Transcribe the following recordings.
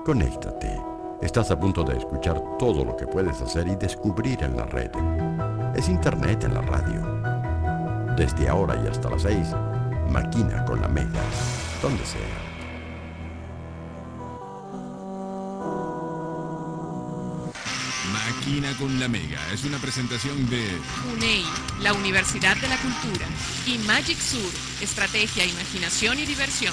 Conéctate. Estás a punto de escuchar todo lo que puedes hacer y descubrir en la red. Es Internet en la radio. Desde ahora y hasta las 6, Maquina con la Mega. Donde sea. Maquina con la Mega es una presentación de UNEI, la Universidad de la Cultura, y Magic Sur, estrategia, imaginación y diversión.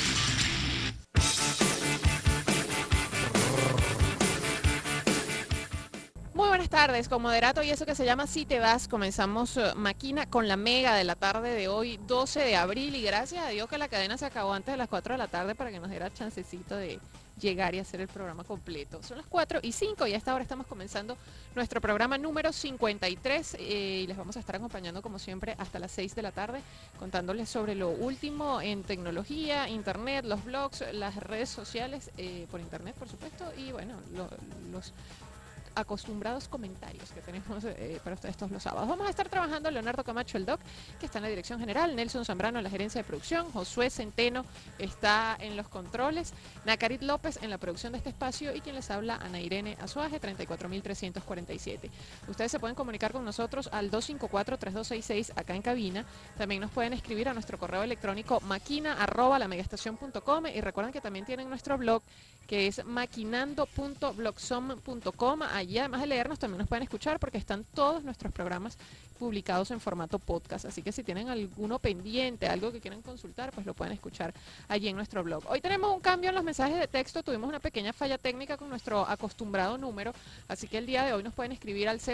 Muy buenas tardes, con moderato y eso que se llama Si Te Vas, comenzamos Maquina con la Mega de la tarde de hoy, 12 de abril, y gracias a Dios que la cadena se acabó antes de las 4 de la tarde para que nos diera chancecito de llegar y hacer el programa completo. Son las 4:05 y a esta hora estamos comenzando nuestro programa número 53 y les vamos a estar acompañando como siempre hasta las 6 de la tarde, contándoles sobre lo último en tecnología, internet, los blogs, las redes sociales, por internet por supuesto, y bueno, los acostumbrados comentarios que tenemos para ustedes todos los sábados. Vamos a estar trabajando Leonardo Camacho, el Doc, que está en la dirección general, Nelson Zambrano en la gerencia de producción, Josué Centeno está en los controles, Nacarit López en la producción de este espacio y quien les habla, Ana Irene Azuaje, 34.347. Ustedes se pueden comunicar con nosotros al 254-3266 acá en cabina. También nos pueden escribir a nuestro correo electrónico maquina@lamegaestacion.com y recuerden que también tienen nuestro blog que es maquinando.blogsom.com. Allí, además de leernos, también nos pueden escuchar porque están todos nuestros programas publicados en formato podcast. Así que si tienen alguno pendiente, algo que quieran consultar, pues lo pueden escuchar allí en nuestro blog. Hoy tenemos un cambio en los mensajes de texto. Tuvimos una pequeña falla técnica con nuestro acostumbrado número. Así que el día de hoy nos pueden escribir al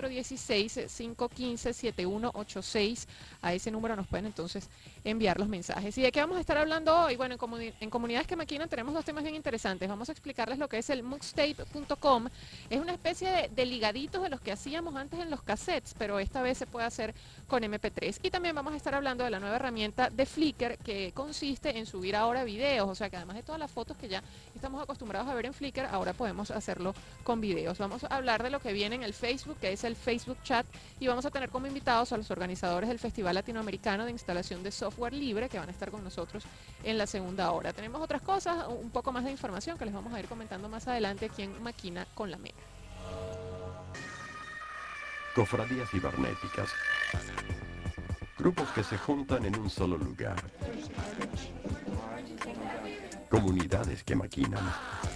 0416-515-7186. A ese número nos pueden entonces enviar los mensajes. ¿Y de qué vamos a estar hablando hoy? Bueno, en Comunidades que Maquinan tenemos dos temas bien interesantes. Vamos a explicarles lo que es el muxtape.com. Es una especie de ligaditos de los que hacíamos antes en los cassettes, pero esta vez se puede hacer con MP3. Y también vamos a estar hablando de la nueva herramienta de Flickr, que consiste en subir ahora videos, o sea que además de todas las fotos que ya estamos acostumbrados a ver en Flickr, ahora podemos hacerlo con videos. Vamos a hablar de lo que viene en el Facebook, que es el Facebook Chat, y vamos a tener como invitados a los organizadores del Festival Latinoamericano de Instalación de Software Libre, que van a estar con nosotros en la segunda hora. Tenemos otras cosas, un poco más de información que les vamos a ir comentando más adelante aquí en Maquina con la Mega. Cofradías cibernéticas. Grupos que se juntan en un solo lugar. Comunidades que maquinan.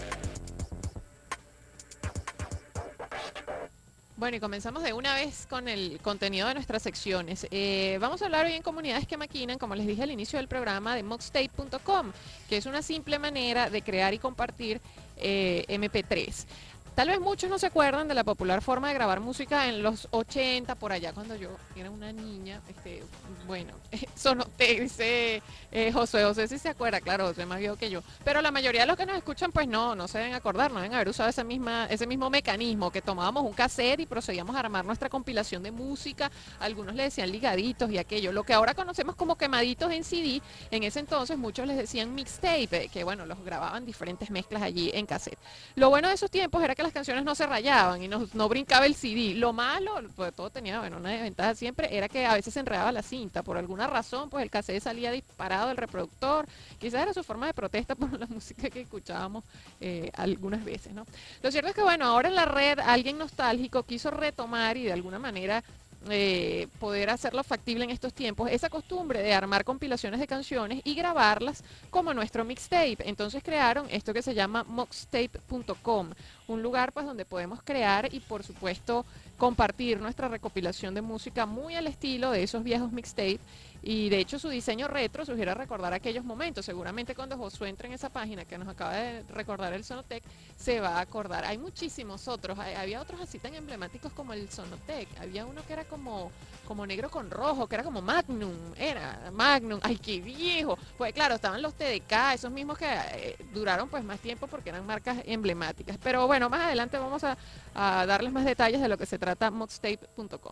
Bueno, y comenzamos de una vez con el contenido de nuestras secciones. Vamos a hablar hoy en Comunidades que Maquinan, como les dije al inicio del programa, de muxtape.com, que es una simple manera de crear y compartir MP3. Tal vez muchos no se acuerdan de la popular forma de grabar música en los 80, por allá cuando yo era una niña. Bueno, Sonotex, dice José sí se acuerda, claro, José es más viejo que yo. Pero la mayoría de los que nos escuchan, pues no se deben acordar, no deben haber usado ese mismo mecanismo, que tomábamos un cassette y procedíamos a armar nuestra compilación de música. Algunos le decían ligaditos y aquello. Lo que ahora conocemos como quemaditos en CD, en ese entonces muchos les decían mixtape, que bueno, los grababan diferentes mezclas allí en cassette. Lo bueno de esos tiempos era que las canciones no se rayaban y no brincaba el CD. Lo malo, pues todo tenía, bueno, una desventaja siempre, era que a veces se enredaba la cinta. Por alguna razón, pues el cassette salía disparado del reproductor. Quizás era su forma de protesta por la música que escuchábamos algunas veces, ¿no? Lo cierto es que, bueno, ahora en la red alguien nostálgico quiso retomar y de alguna manera poder hacerlo factible en estos tiempos, esa costumbre de armar compilaciones de canciones y grabarlas como nuestro mixtape. Entonces crearon esto que se llama muxtape.com, un lugar pues donde podemos crear y por supuesto compartir nuestra recopilación de música muy al estilo de esos viejos mixtapes. Y de hecho su diseño retro sugiere recordar aquellos momentos. Seguramente cuando Josué entre en esa página que nos acaba de recordar el Sonotec, se va a acordar. Hay muchísimos otros, había otros así tan emblemáticos como el Sonotec. Había uno que era como negro con rojo, que era como Magnum, ay qué viejo. Pues claro, estaban los TDK, esos mismos que duraron pues más tiempo porque eran marcas emblemáticas. Pero bueno, más adelante vamos a darles más detalles de lo que se trata muxtape.com.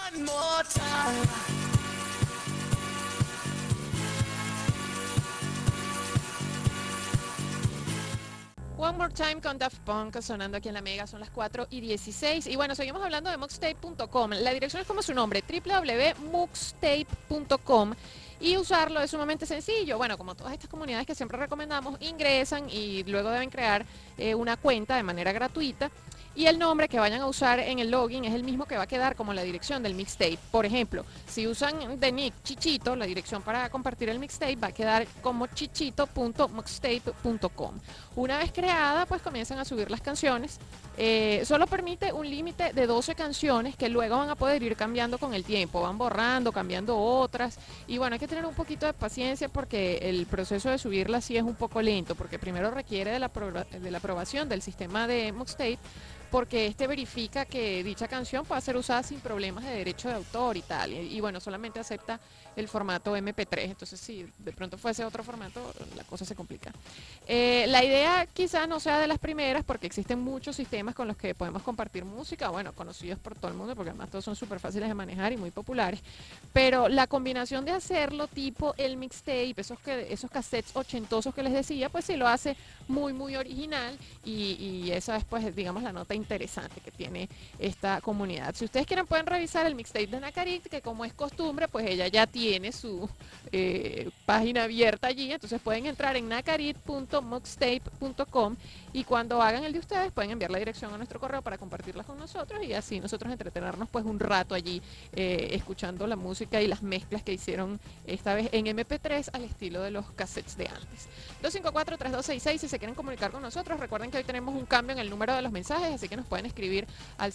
One More Time con Daft Punk sonando aquí en la Mega, son las 4:16. Y bueno, seguimos hablando de muxtape.com. La dirección es como su nombre, www.muxtape.com. Y usarlo es sumamente sencillo. Bueno, como todas estas comunidades que siempre recomendamos, ingresan y luego deben crear una cuenta de manera gratuita. Y el nombre que vayan a usar en el login es el mismo que va a quedar como la dirección del mixtape. Por ejemplo, si usan de nick Chichito, la dirección para compartir el mixtape va a quedar como chichito.mixtape.com. Una vez creada, pues comienzan a subir las canciones. Solo permite un límite de 12 canciones que luego van a poder ir cambiando con el tiempo. Van borrando, cambiando otras. Y bueno, hay que tener un poquito de paciencia porque el proceso de subirlas sí es un poco lento, porque primero requiere de la aprobación del sistema de Mixtape, porque este verifica que dicha canción pueda ser usada sin problemas de derecho de autor y tal. Y bueno, solamente acepta el formato MP3. Entonces, si de pronto fuese otro formato, la cosa se complica. La idea quizás no sea de las primeras, porque existen muchos sistemas con los que podemos compartir música, bueno, conocidos por todo el mundo, porque además todos son súper fáciles de manejar y muy populares. Pero la combinación de hacerlo tipo el mixtape, esos cassettes ochentosos que les decía, pues sí lo hace muy, muy original y esa es, pues, digamos, la nota interesante que tiene esta comunidad. Si ustedes quieren pueden revisar el mixtape de Nakarit, que como es costumbre, pues ella ya tiene su página abierta allí, entonces pueden entrar en nakarit.mixtape.com y cuando hagan el de ustedes pueden enviar la dirección a nuestro correo para compartirla con nosotros y así nosotros entretenernos pues un rato allí escuchando la música y las mezclas que hicieron esta vez en MP3 al estilo de los cassettes de antes. 254-3266 si se quieren comunicar con nosotros. Recuerden que hoy tenemos un cambio en el número de los mensajes, así que nos pueden escribir al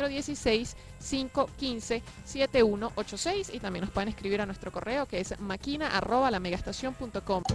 0416-515-7186 y también nos pueden escribir a nuestro correo que es maquina@lamegastacion.com.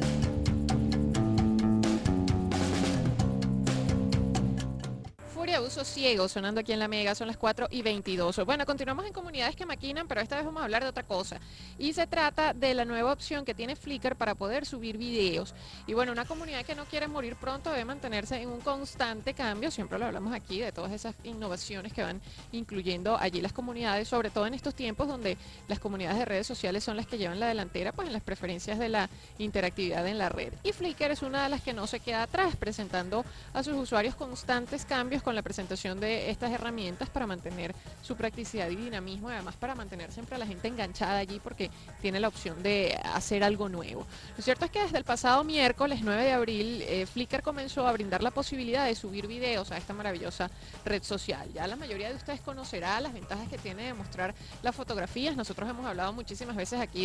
Uso ciego sonando aquí en la Mega, son las 4:22. Bueno, continuamos en comunidades que maquinan, pero esta vez vamos a hablar de otra cosa. Y se trata de la nueva opción que tiene Flickr para poder subir videos. Y bueno, una comunidad que no quiere morir pronto debe mantenerse en un constante cambio. Siempre lo hablamos aquí de todas esas innovaciones que van incluyendo allí las comunidades, sobre todo en estos tiempos donde las comunidades de redes sociales son las que llevan la delantera, pues en las preferencias de la interactividad en la red. Y Flickr es una de las que no se queda atrás, presentando a sus usuarios constantes cambios con la presentación de estas herramientas para mantener su practicidad y dinamismo y además para mantener siempre a la gente enganchada allí porque tiene la opción de hacer algo nuevo. Lo cierto es que desde el pasado miércoles 9 de abril Flickr comenzó a brindar la posibilidad de subir videos a esta maravillosa red social. Ya la mayoría de ustedes conocerá las ventajas que tiene de mostrar las fotografías. Nosotros hemos hablado muchísimas veces aquí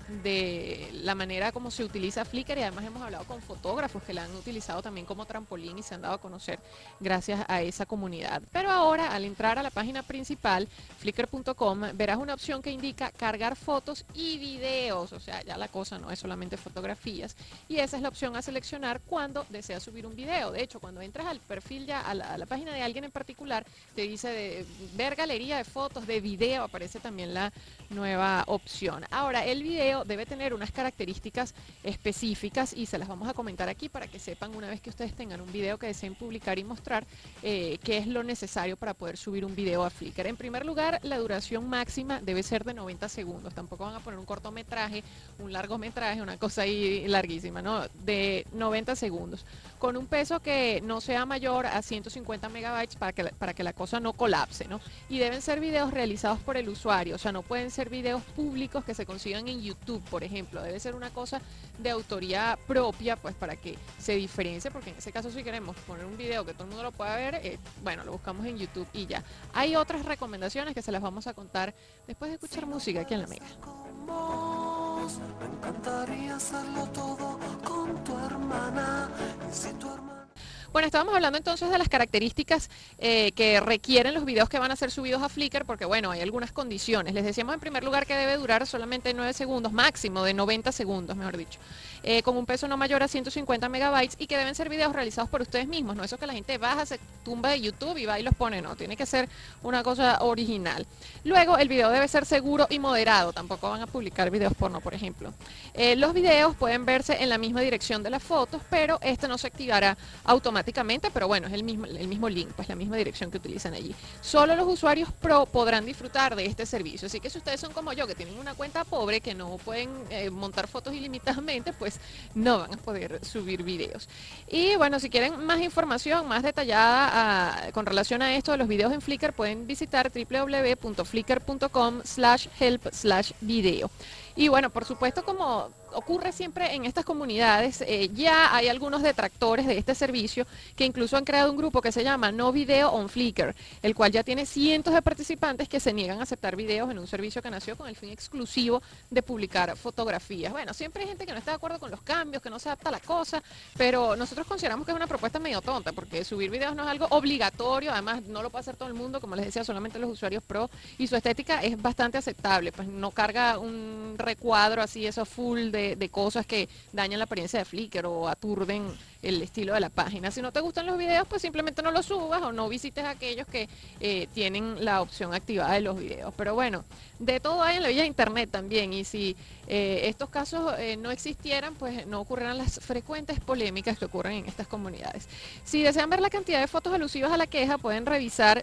de la manera como se utiliza Flickr y además hemos hablado con fotógrafos que la han utilizado también como trampolín y se han dado a conocer gracias a esa comunidad. Pero ahora al entrar a la página principal flickr.com verás una opción que indica cargar fotos y videos, o sea, ya la cosa no es solamente fotografías y esa es la opción a seleccionar cuando deseas subir un video. De hecho, cuando entras al perfil ya a la página de alguien en particular te dice de ver galería de fotos, de video, aparece también la nueva opción. Ahora, el video debe tener unas características específicas y se las vamos a comentar aquí para que sepan una vez que ustedes tengan un video que deseen publicar y mostrar qué es lo necesario para poder subir un video a Flickr. En primer lugar, la duración máxima debe ser de 90 segundos. Tampoco van a poner un cortometraje, un largometraje, una cosa ahí larguísima, ¿no? De 90 segundos. Con un peso que no sea mayor a 150 megabytes para que la cosa no colapse, ¿no? Y deben ser videos realizados por el usuario, o sea, no pueden ser videos públicos que se consigan en YouTube, por ejemplo. Debe ser una cosa de autoría propia, pues para que se diferencie, porque en ese caso si queremos poner un video que todo el mundo lo pueda ver, bueno, lo buscamos en YouTube y ya. Hay otras recomendaciones que se las vamos a contar después de escuchar música aquí en La Mega. Me encantaría hacerlo todo con tu hermana. Y si tu hermana... Bueno, estábamos hablando entonces de las características que requieren los videos que van a ser subidos a Flickr, porque bueno, hay algunas condiciones. Les decíamos en primer lugar que debe durar solamente 9 segundos, máximo de 90 segundos, mejor dicho, con un peso no mayor a 150 megabytes y que deben ser videos realizados por ustedes mismos, no eso que la gente baja, se tumba de YouTube y va y los pone, no, tiene que ser una cosa original. Luego, el video debe ser seguro y moderado, tampoco van a publicar videos porno, por ejemplo. Los videos pueden verse en la misma dirección de las fotos, pero este no se activará automáticamente, pero bueno, es el mismo link, pues la misma dirección que utilizan allí. Solo los usuarios Pro podrán disfrutar de este servicio, así que si ustedes son como yo, que tienen una cuenta pobre, que no pueden montar fotos ilimitadamente, pues no van a poder subir videos. Y bueno, si quieren más información, más detallada con relación a esto de los videos en Flickr, pueden visitar www.flickr.com/help/video. Y bueno, por supuesto, como ocurre siempre en estas comunidades, ya hay algunos detractores de este servicio que incluso han creado un grupo que se llama No Video on Flickr, el cual ya tiene cientos de participantes que se niegan a aceptar videos en un servicio que nació con el fin exclusivo de publicar fotografías. Bueno, siempre hay gente que no está de acuerdo con los cambios, que no se adapta a la cosa, pero nosotros consideramos que es una propuesta medio tonta, porque subir videos no es algo obligatorio, además no lo puede hacer todo el mundo, como les decía, solamente los usuarios pro, y su estética es bastante aceptable, pues no carga un recuadro así, eso full de cosas que dañan la apariencia de Flickr o aturden el estilo de la página. Si no te gustan los videos, pues simplemente no los subas o no visites a aquellos que tienen la opción activada de los videos. Pero bueno, de todo hay en la vida de internet también, y si estos casos no existieran, pues no ocurrirán las frecuentes polémicas que ocurren en estas comunidades. Si desean ver la cantidad de fotos alusivas a la queja, pueden revisar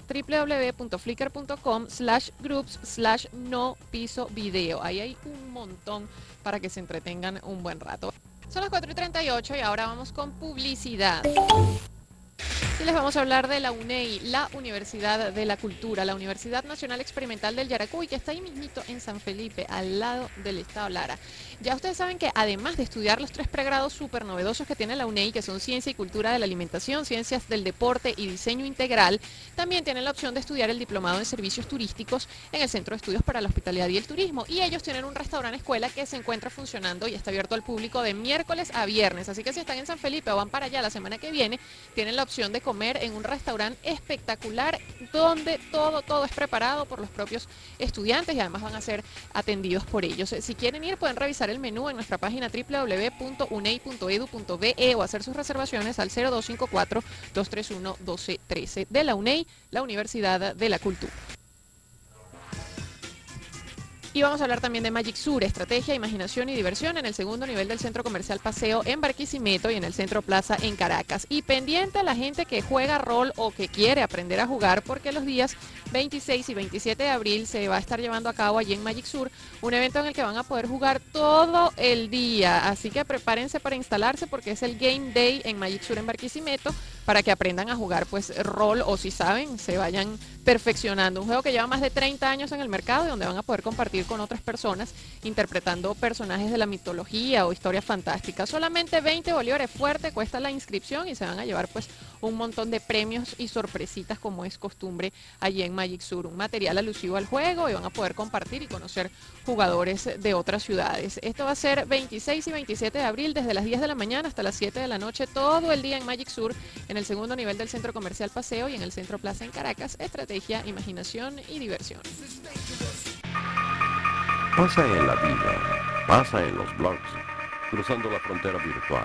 www.flickr.com/groups/no piso video. Ahí hay un montón para que se entretengan un buen rato. Son las 4:38 y ahora vamos con publicidad. Y les vamos a hablar de la UNEI, la Universidad de la Cultura, la Universidad Nacional Experimental del Yaracuy, que está ahí mismito en San Felipe, al lado del Estado Lara. Ya ustedes saben que además de estudiar los 3 pregrados súper novedosos que tiene la UNEI, que son Ciencia y Cultura de la Alimentación, Ciencias del Deporte y Diseño Integral, también tienen la opción de estudiar el Diplomado en Servicios Turísticos en el Centro de Estudios para la Hospitalidad y el Turismo. Y ellos tienen un restaurante escuela que se encuentra funcionando y está abierto al público de miércoles a viernes. Así que si están en San Felipe o van para allá la semana que viene, tienen la opción de comer en un restaurante espectacular donde todo es preparado por los propios estudiantes y además van a ser atendidos por ellos. Si quieren ir, pueden revisar el menú en nuestra página www.unei.edu.be o hacer sus reservaciones al 0254-231-1213 de la UNEI, la Universidad de la Cultura. Y vamos a hablar también de Magic Sur, estrategia, imaginación y diversión en el segundo nivel del Centro Comercial Paseo en Barquisimeto y en el Centro Plaza en Caracas. Y pendiente a la gente que juega rol o que quiere aprender a jugar, porque los días 26 y 27 de abril se va a estar llevando a cabo allí en Magic Sur un evento en el que van a poder jugar todo el día. Así que prepárense para instalarse porque es el Game Day en Magic Sur en Barquisimeto para que aprendan a jugar pues rol o si saben, se vayan perfeccionando. Un juego que lleva más de 30 años en el mercado y donde van a poder compartir con otras personas interpretando personajes de la mitología o historias fantásticas. Solamente 20 bolívares fuerte cuesta la inscripción y se van a llevar pues un montón de premios y sorpresitas como es costumbre allí en Magic Sur. Un material alusivo al juego y van a poder compartir y conocer jugadores de otras ciudades. Esto va a ser 26 y 27 de abril desde las 10 de la mañana hasta las 7 de la noche, todo el día en Magic Sur, en el segundo nivel del Centro Comercial Paseo y en el Centro Plaza en Caracas. Estrategia, imaginación y diversión. Pasa en la vida, pasa en los blogs, cruzando la frontera virtual.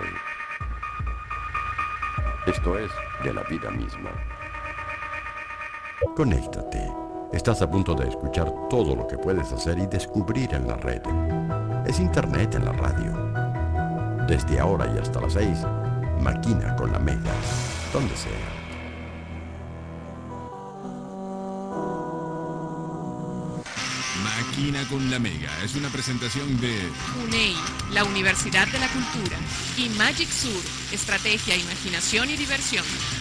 Esto es de la vida misma. Conéctate. Estás a punto de escuchar todo lo que puedes hacer y descubrir en la red. Es Internet en la radio. Desde ahora y hasta las 6, Maquina con la Mega, donde sea. Maquina con la Mega es una presentación de UNEI, la Universidad de la Cultura, y Magic Sur, estrategia, imaginación y diversión.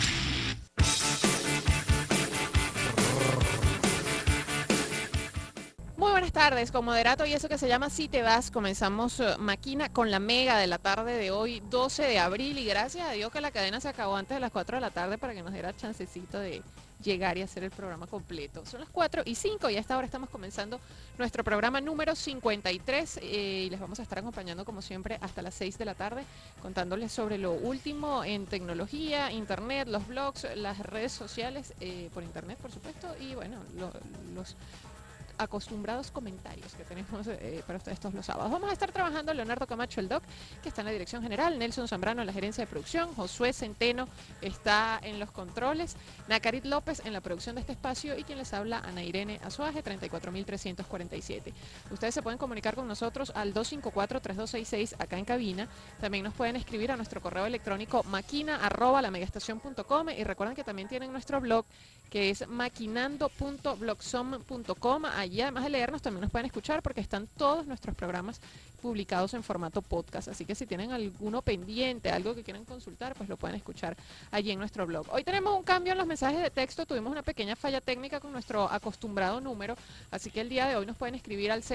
Muy buenas tardes, con moderato y eso que se llama Si Te Vas, comenzamos Maquina con la Mega de la tarde de hoy, 12 de abril, y gracias a Dios que la cadena se acabó antes de las 4 de la tarde para que nos diera chancecito de llegar y hacer el programa completo. Son las 4:05 y a esta hora estamos comenzando nuestro programa número 53 y les vamos a estar acompañando como siempre hasta las 6 de la tarde contándoles sobre lo último en tecnología, internet, los blogs, las redes sociales por internet por supuesto y bueno, los acostumbrados comentarios que tenemos para ustedes todos los sábados. Vamos a estar trabajando Leonardo Camacho, el Doc, que está en la dirección general, Nelson Zambrano en la gerencia de producción, Josué Centeno está en los controles, Nacarit López en la producción de este espacio y quien les habla, Ana Irene Azuaje, 34.347. Ustedes se pueden comunicar con nosotros al 254-3266 acá en cabina. También nos pueden escribir a nuestro correo electrónico maquina@lamegaestacion.com y recuerden que también tienen nuestro blog que es maquinando.blogsom.com. Allí, además de leernos, también nos pueden escuchar porque están todos nuestros programas publicados en formato podcast. Así que si tienen alguno pendiente, algo que quieran consultar, pues lo pueden escuchar allí en nuestro blog. Hoy tenemos un cambio en los mensajes de texto. Tuvimos una pequeña falla técnica con nuestro acostumbrado número. Así que el día de hoy nos pueden escribir al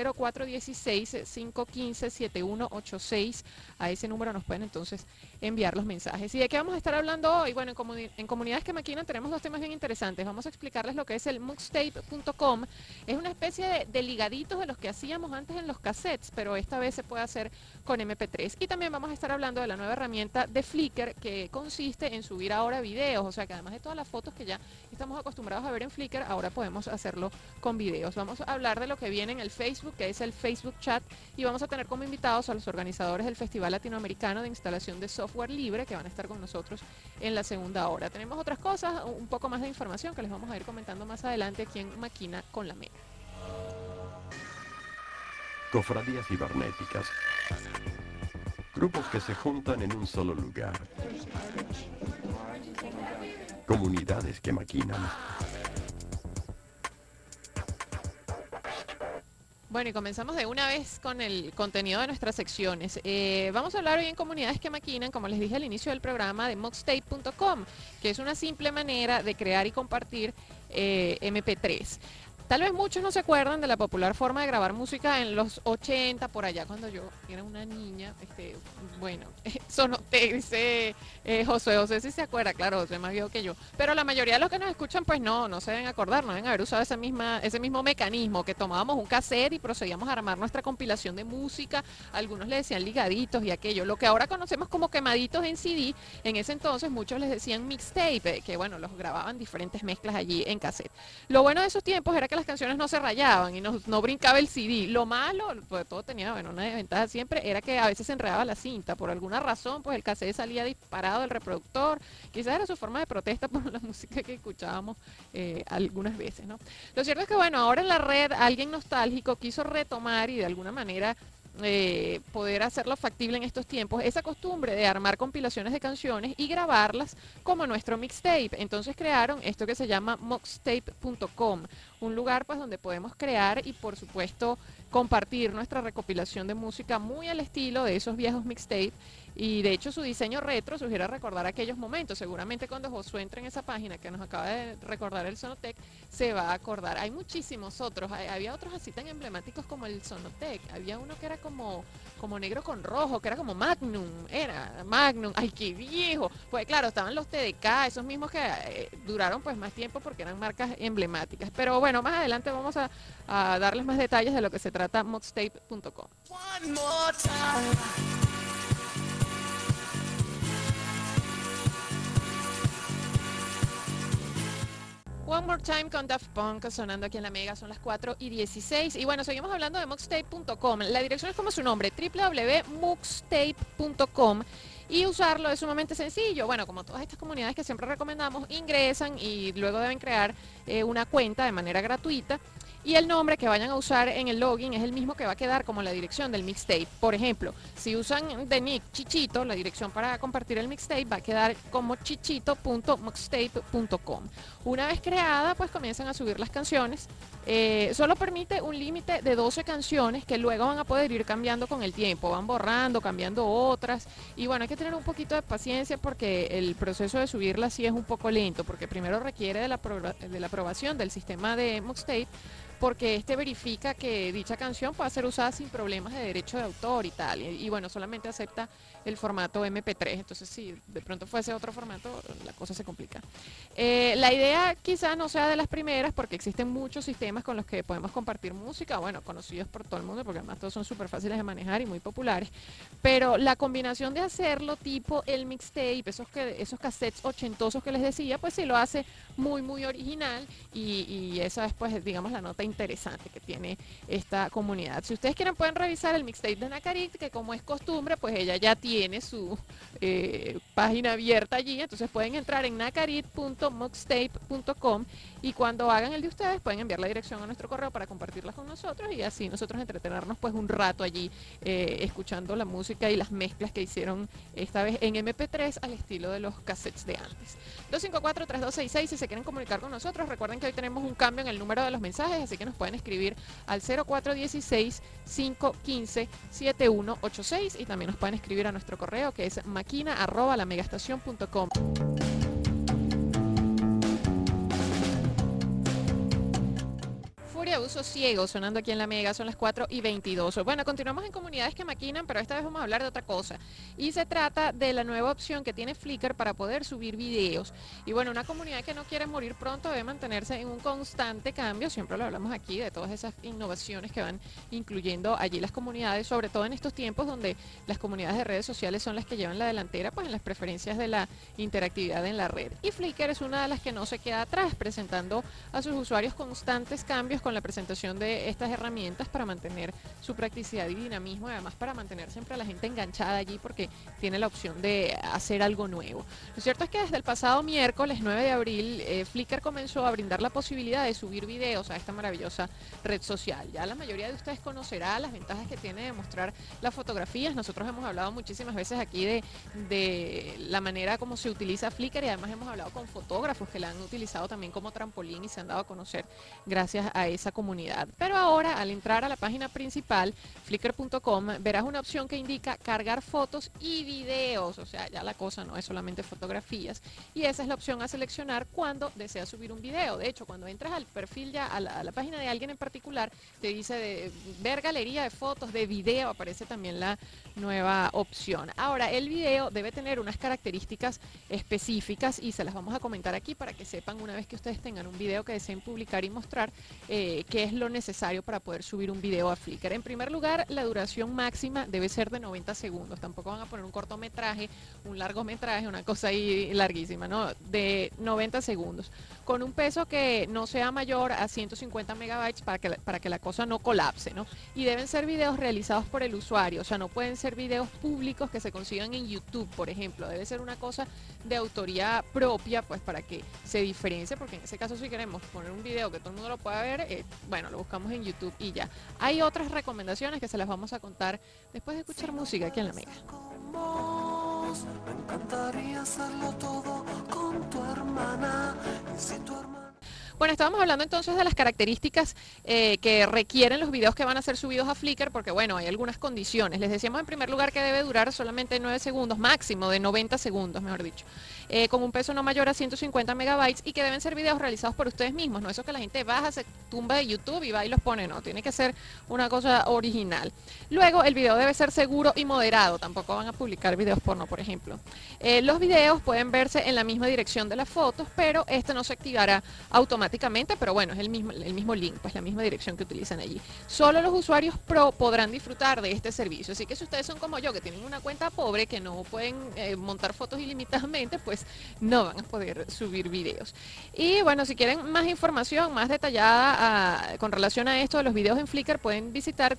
0416-515-7186. A ese número nos pueden entonces enviar los mensajes. ¿Y de qué vamos a estar hablando hoy? Bueno, en Comunidades que Maquinan tenemos dos temas bien interesantes. Vamos a explicarles lo que es el muxtape.com. Es una especie de ligaditos de los que hacíamos antes en los cassettes, pero esta vez se puede hacer con MP3. Y también vamos a estar hablando de la nueva herramienta de Flickr, que consiste en subir ahora videos. O sea que además de todas las fotos que ya estamos acostumbrados a ver en Flickr, ahora podemos hacerlo con videos. Vamos a hablar de lo que viene en el Facebook, que es el Facebook Chat, y vamos a tener como invitados a los organizadores del Festival Latinoamericano de Instalación de Software Libre, que van a estar con nosotros en la segunda hora. Tenemos otras cosas, un poco más de información que les vamos a ir comentando más adelante aquí en Maquina con la Mega. Cofradías cibernéticas. Grupos que se juntan en un solo lugar. Comunidades que maquinan. Bueno, y comenzamos de una vez con el contenido de nuestras secciones. Vamos a hablar hoy en Comunidades que Maquinan, como les dije al inicio del programa, de moxtape.com, que es una simple manera de crear y compartir MP3. Tal vez muchos no se acuerdan de la popular forma de grabar música en los 80, por allá, cuando yo era una niña. Bueno, Sonotec, dice José sí se acuerda, claro, José más viejo que yo. Pero la mayoría de los que nos escuchan, pues no se deben acordar, no deben haber usado ese mismo mecanismo, que tomábamos un cassette y procedíamos a armar nuestra compilación de música. Algunos le decían ligaditos y aquello. Lo que ahora conocemos como quemaditos en CD, en ese entonces muchos les decían mixtape, que bueno, los grababan diferentes mezclas allí en cassette. Lo bueno de esos tiempos era que las canciones no se rayaban y no brincaba el CD. Lo malo, pues todo tenía, bueno, una desventaja siempre, era que a veces se enredaba la cinta. Por alguna razón, pues el cassette salía disparado del reproductor. Quizás era su forma de protesta por la música que escuchábamos algunas veces, ¿no? Lo cierto es que, bueno, ahora en la red alguien nostálgico quiso retomar y de alguna manera poder hacerlo factible en estos tiempos, esa costumbre de armar compilaciones de canciones y grabarlas como nuestro mixtape. Entonces crearon esto que se llama moxtape.com, un lugar pues donde podemos crear y por supuesto compartir nuestra recopilación de música muy al estilo de esos viejos mixtapes. Y de hecho su diseño retro sugiere recordar aquellos momentos. Seguramente cuando Josué entre en esa página que nos acaba de recordar el Sonotec, se va a acordar. Hay muchísimos otros, había otros así tan emblemáticos como el Sonotec. Había uno que era como negro con rojo, que era como Magnum, ay qué viejo. Pues claro, estaban los TDK, esos mismos que duraron pues más tiempo porque eran marcas emblemáticas. Pero bueno, más adelante vamos a darles más detalles de lo que se trata moxtape.com. One more time. One More Time con Daft Punk sonando aquí en la Mega, son las 4:16. Y bueno, seguimos hablando de moxtape.com. La dirección es como su nombre, www.moxtape.com. Y usarlo es sumamente sencillo. Bueno, como todas estas comunidades que siempre recomendamos, ingresan y luego deben crear una cuenta de manera gratuita. Y el nombre que vayan a usar en el login es el mismo que va a quedar como la dirección del mixtape. Por ejemplo, si usan de nick Chichito, la dirección para compartir el mixtape va a quedar como chichito.moxtape.com. Una vez creada, pues comienzan a subir las canciones. Solo permite un límite de 12 canciones que luego van a poder ir cambiando con el tiempo. Van borrando, cambiando otras. Y bueno, hay que tener un poquito de paciencia porque el proceso de subirlas sí es un poco lento, porque primero requiere de la aprobación del sistema de Moxtape, porque este verifica que dicha canción pueda ser usada sin problemas de derecho de autor y tal. Y bueno, solamente acepta el formato MP3. Entonces, si de pronto fuese otro formato, la cosa se complica. La idea quizá no sea de las primeras, porque existen muchos sistemas con los que podemos compartir música, bueno, conocidos por todo el mundo, porque además todos son súper fáciles de manejar y muy populares. Pero la combinación de hacerlo tipo el mixtape, esos cassettes ochentosos que les decía, pues sí lo hace muy, muy original. Y esa es, pues, digamos, la nota interesante que tiene esta comunidad. Si ustedes quieren, pueden revisar el mixtape de Nakarit, que como es costumbre, pues ella ya tiene su página abierta allí. Entonces pueden entrar en nakarit.moxtape.com y cuando hagan el de ustedes pueden enviar la dirección a nuestro correo para compartirla con nosotros y así nosotros entretenernos pues un rato allí escuchando la música y las mezclas que hicieron esta vez en MP3 al estilo de los cassettes de antes. 254-3266 si se quieren comunicar con nosotros. Recuerden que hoy tenemos un cambio en el número de los mensajes, así que que nos pueden escribir al 0416-515-7186 y también nos pueden escribir a nuestro correo que es maquina@lamegastacion.com. Furia de uso ciego sonando aquí en la Mega, son las 4:22. Bueno, continuamos en comunidades que maquinan, pero esta vez vamos a hablar de otra cosa. Y se trata de la nueva opción que tiene Flickr para poder subir videos. Y bueno, una comunidad que no quiere morir pronto debe mantenerse en un constante cambio. Siempre lo hablamos aquí de todas esas innovaciones que van incluyendo allí las comunidades, sobre todo en estos tiempos donde las comunidades de redes sociales son las que llevan la delantera, pues en las preferencias de la interactividad en la red. Y Flickr es una de las que no se queda atrás, presentando a sus usuarios constantes cambios con la presentación de estas herramientas para mantener su practicidad y dinamismo, y además para mantener siempre a la gente enganchada allí porque tiene la opción de hacer algo nuevo. Lo cierto es que desde el pasado miércoles 9 de abril Flickr comenzó a brindar la posibilidad de subir videos a esta maravillosa red social. Ya la mayoría de ustedes conocerá las ventajas que tiene de mostrar las fotografías. Nosotros hemos hablado muchísimas veces aquí de la manera como se utiliza Flickr, y además hemos hablado con fotógrafos que la han utilizado también como trampolín y se han dado a conocer gracias a esa comunidad. Pero ahora, al entrar a la página principal, flickr.com, verás una opción que indica cargar fotos y videos. O sea, ya la cosa no es solamente fotografías, y esa es la opción a seleccionar cuando deseas subir un video. De hecho, cuando entras al perfil ya, a la página de alguien en particular, te dice de ver galería de fotos, de video, aparece también la nueva opción. Ahora, el video debe tener unas características específicas y se las vamos a comentar aquí para que sepan, una vez que ustedes tengan un video que deseen publicar y mostrar, qué es lo necesario para poder subir un video a Flickr. En primer lugar, la duración máxima debe ser de 90 segundos. Tampoco van a poner un cortometraje, un largometraje, una cosa ahí larguísima, ¿no? De 90 segundos. Con un peso que no sea mayor a 150 megabytes para que la cosa no colapse, ¿no? Y deben ser videos realizados por el usuario, o sea, no pueden ser videos públicos que se consigan en YouTube, por ejemplo. Debe ser una cosa de autoría propia, pues para que se diferencie, porque en ese caso si queremos poner un video que todo el mundo lo pueda ver, bueno, lo buscamos en YouTube y ya. Hay otras recomendaciones que se las vamos a contar después de escuchar música aquí en la Mega. Me encantaría hacerlo todo con tu hermana. Y si tu hermana... Bueno, estábamos hablando entonces de las características que requieren los videos que van a ser subidos a Flickr, porque bueno, hay algunas condiciones. Les decíamos en primer lugar que debe durar solamente 9 segundos, máximo de 90 segundos, mejor dicho, con un peso no mayor a 150 megabytes, y que deben ser videos realizados por ustedes mismos, no eso que la gente baja, se tumba de YouTube y va y los pone, no, tiene que ser una cosa original. Luego, el video debe ser seguro y moderado, tampoco van a publicar videos porno, por ejemplo. Los videos pueden verse en la misma dirección de las fotos, pero este no se activará automáticamente, pero bueno, es el mismo link, pues la misma dirección que utilizan allí. Solo los usuarios Pro podrán disfrutar de este servicio, así que si ustedes son como yo, que tienen una cuenta pobre, que no pueden montar fotos ilimitadamente, pues no van a poder subir videos. Y bueno, si quieren más información más detallada con relación a esto de los videos en Flickr, pueden visitar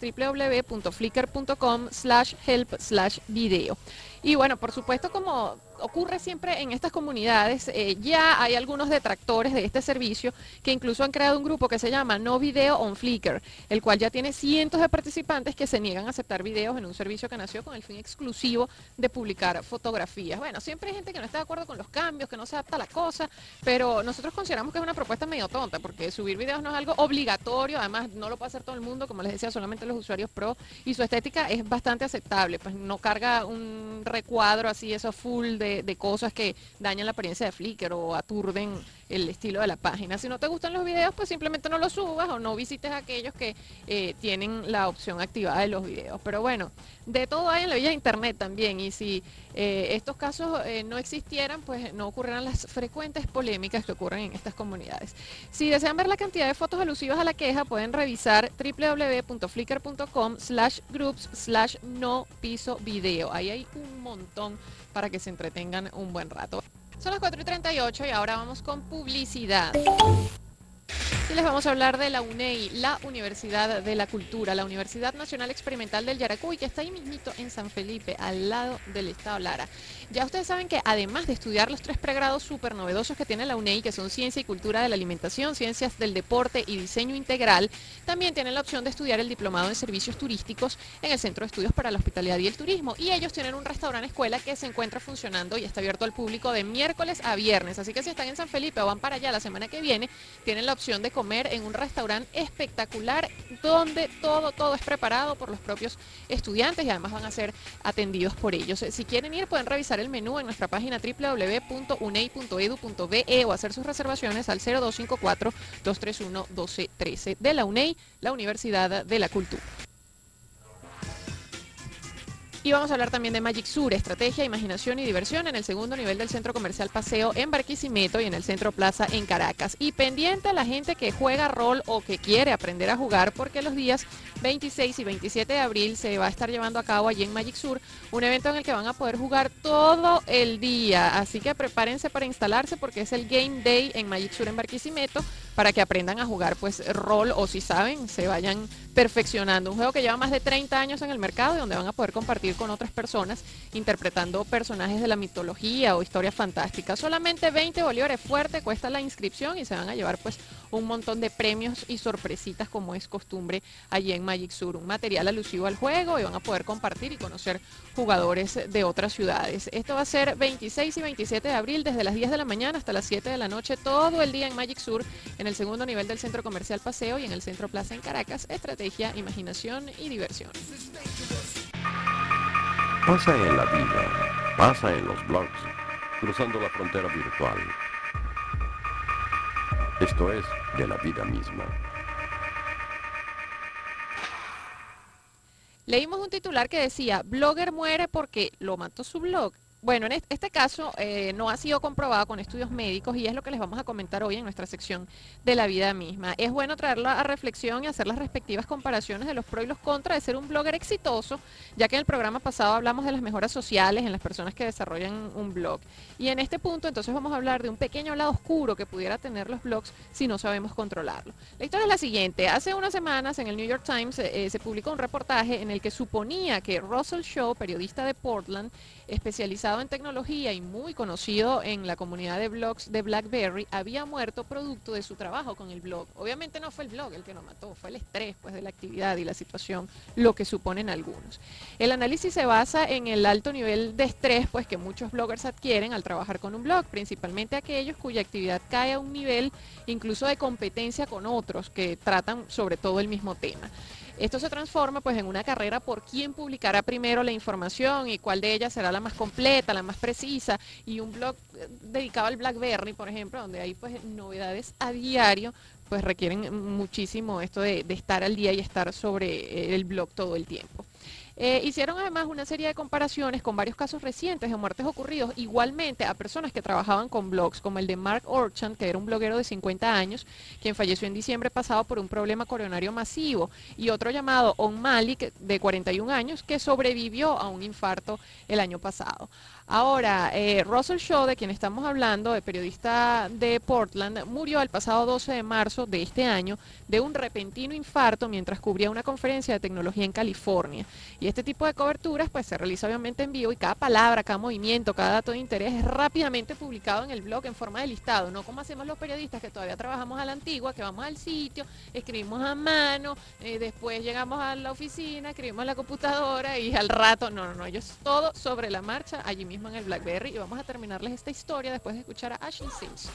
www.flickr.com/help/video. Y bueno, por supuesto, como ocurre siempre en estas comunidades, ya hay algunos detractores de este servicio que incluso han creado un grupo que se llama No Video on Flickr, el cual ya tiene cientos de participantes que se niegan a aceptar videos en un servicio que nació con el fin exclusivo de publicar fotografías. Bueno, siempre hay gente que no está de acuerdo con los cambios, que no se adapta a la cosa, pero nosotros consideramos que es una propuesta medio tonta, porque subir videos no es algo obligatorio, además no lo puede hacer todo el mundo, como les decía, solamente los usuarios Pro, y su estética es bastante aceptable, pues no carga un recuadro así, eso full de cosas que dañan la apariencia de Flickr o aturden el estilo de la página. Si no te gustan los videos, pues simplemente no los subas o no visites a aquellos que tienen la opción activada de los videos. Pero bueno, de todo hay en la vida de internet también, y si estos casos no existieran, pues no ocurrirán las frecuentes polémicas que ocurren en estas comunidades. Si desean ver la cantidad de fotos alusivas a la queja, pueden revisar www.flickr.com/groups/no-piso-video. Ahí hay un montón para que se entretengan un buen rato. Son las 4:38 y ahora vamos con publicidad. Y les vamos a hablar de la UNEI, la Universidad de la Cultura, la Universidad Nacional Experimental del Yaracuy, que está ahí mismito en San Felipe, al lado del Estado Lara. Ya ustedes saben que además de estudiar los 3 pregrados súper novedosos que tiene la UNEI, que son Ciencia y Cultura de la Alimentación, Ciencias del Deporte y Diseño Integral, también tienen la opción de estudiar el Diplomado en Servicios Turísticos en el Centro de Estudios para la Hospitalidad y el Turismo. Y ellos tienen un restaurante escuela que se encuentra funcionando y está abierto al público de miércoles a viernes. Así que si están en San Felipe o van para allá la semana que viene, tienen la opción de comer en un restaurante espectacular donde todo es preparado por los propios estudiantes y además van a ser atendidos por ellos. Si quieren ir, pueden revisar el menú en nuestra página www.unei.edu.be o hacer sus reservaciones al 0254-231-1213 de la UNEI, la Universidad de la Cultura. Y vamos a hablar también de Magic Sur, estrategia, imaginación y diversión en el segundo nivel del Centro Comercial Paseo en Barquisimeto y en el Centro Plaza en Caracas. Y pendiente a la gente que juega rol o que quiere aprender a jugar, porque los días 26 y 27 de abril se va a estar llevando a cabo allí en Magic Sur un evento en el que van a poder jugar todo el día. Así que prepárense para instalarse porque es el Game Day en Magic Sur en Barquisimeto para que aprendan a jugar pues rol o si saben, se vayan perfeccionando. Un juego que lleva más de 30 años en el mercado y donde van a poder compartir con otras personas interpretando personajes de la mitología o historias fantásticas. Solamente 20 bolívares fuerte cuesta la inscripción y se van a llevar pues un montón de premios y sorpresitas como es costumbre allí en Magic Sur. Un material alusivo al juego y van a poder compartir y conocer jugadores de otras ciudades. Esto va a ser 26 y 27 de abril desde las 10 de la mañana hasta las 7 de la noche, todo el día en Magic Sur, en el segundo nivel del Centro Comercial Paseo y en el Centro Plaza en Caracas. Estrategia, imaginación y diversión. Pasa en la vida, pasa en los blogs, cruzando la frontera virtual. Esto es de la vida misma. Leímos un titular que decía, blogger muere porque lo mató su blog. Bueno, en este caso no ha sido comprobado con estudios médicos y es lo que les vamos a comentar hoy en nuestra sección de la vida misma. Es bueno traerla a reflexión y hacer las respectivas comparaciones de los pros y los contras de ser un blogger exitoso, ya que en el programa pasado hablamos de las mejoras sociales en las personas que desarrollan un blog. Y en este punto entonces vamos a hablar de un pequeño lado oscuro que pudiera tener los blogs si no sabemos controlarlo. La historia es la siguiente. Hace unas semanas en el New York Times se publicó un reportaje en el que suponía que Russell Shaw, periodista de Portland, especializado en tecnología y muy conocido en la comunidad de blogs de BlackBerry, había muerto producto de su trabajo con el blog. Obviamente no fue el blog el que lo mató, fue el estrés pues, de la actividad y la situación, lo que suponen algunos. El análisis se basa en el alto nivel de estrés pues, que muchos bloggers adquieren al trabajar con un blog, principalmente aquellos cuya actividad cae a un nivel incluso de competencia con otros que tratan sobre todo el mismo tema. Esto se transforma pues en una carrera por quién publicará primero la información y cuál de ellas será la más completa, la más precisa, y un blog dedicado al BlackBerry, por ejemplo, donde hay pues novedades a diario, pues requieren muchísimo esto de estar al día y estar sobre el blog todo el tiempo. Hicieron además una serie de comparaciones con varios casos recientes de muertes ocurridos igualmente a personas que trabajaban con blogs, como el de Mark Orchan, que era un bloguero de 50 años, quien falleció en diciembre pasado por un problema coronario masivo, y otro llamado On Malik, de 41 años, que sobrevivió a un infarto el año pasado. Ahora, Russell Shaw, de quien estamos hablando, de periodista de Portland, murió el pasado 12 de marzo de este año de un repentino infarto mientras cubría una conferencia de tecnología en California. Y este tipo de coberturas pues se realiza obviamente en vivo y cada palabra, cada movimiento, cada dato de interés es rápidamente publicado en el blog en forma de listado, no como hacemos los periodistas que todavía trabajamos a la antigua, que vamos al sitio, escribimos a mano, después llegamos a la oficina, escribimos en la computadora y al rato, no, ellos todo sobre la marcha allí mismo en el BlackBerry y vamos a terminarles esta historia después de escuchar a Ashley Simpson.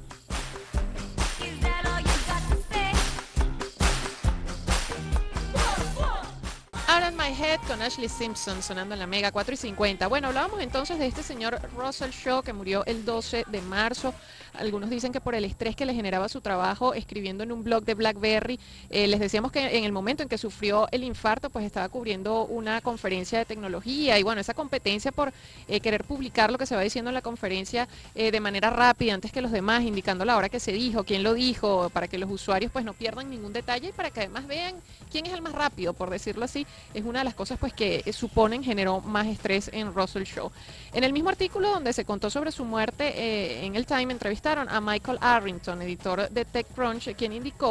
Out of My Head con Ashley Simpson sonando en la Mega 4:50. Bueno, hablábamos entonces de este señor Russell Shaw que murió el 12 de marzo. Algunos dicen que por el estrés que le generaba su trabajo escribiendo en un blog de BlackBerry. Les decíamos que en el momento en que sufrió el infarto, pues estaba cubriendo una conferencia de tecnología y bueno, esa competencia por querer publicar lo que se va diciendo en la conferencia de manera rápida antes que los demás, indicando la hora que se dijo, quién lo dijo, para que los usuarios pues no pierdan ningún detalle y para que además vean quién es el más rápido, por decirlo así, es una de las cosas pues que suponen generó más estrés en Russell Shaw. En el mismo artículo donde se contó sobre su muerte en el Time entrevistaron a Michael Arrington, editor de TechCrunch, quien indicó